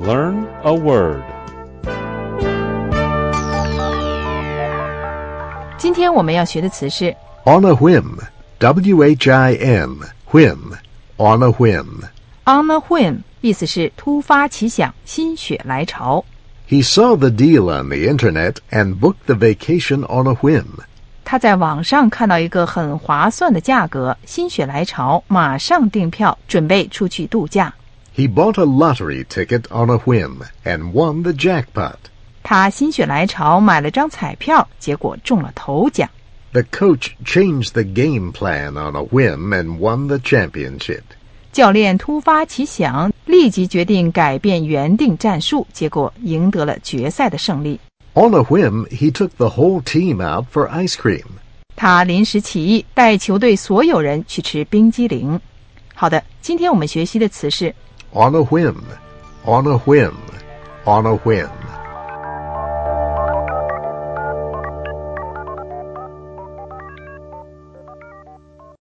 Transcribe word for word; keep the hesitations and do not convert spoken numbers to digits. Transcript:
Learn a word. 今天我们要学的词是 On a whim, W H I M, whim, on a whim. on a whim 意思是突发奇想，心血来潮。 He saw the deal on the internet and booked the vacation on a whim. 他在网上看到一个很划算的价格，心血来潮，马上订票，准备出去度假。 He bought a lottery ticket on a whim and won the jackpot. 他心血来潮买了张彩票，结果中了头奖。 The coach changed the game plan on a whim and won the championship. 教练突发奇想，立即决定改变原定战术，结果赢得了决赛的胜利。 On a whim, he took the whole team out for ice cream. 他临时起意，带球队所有人去吃冰激凌。好的，今天我们学习的词是 On a whim, on a whim, on a whim.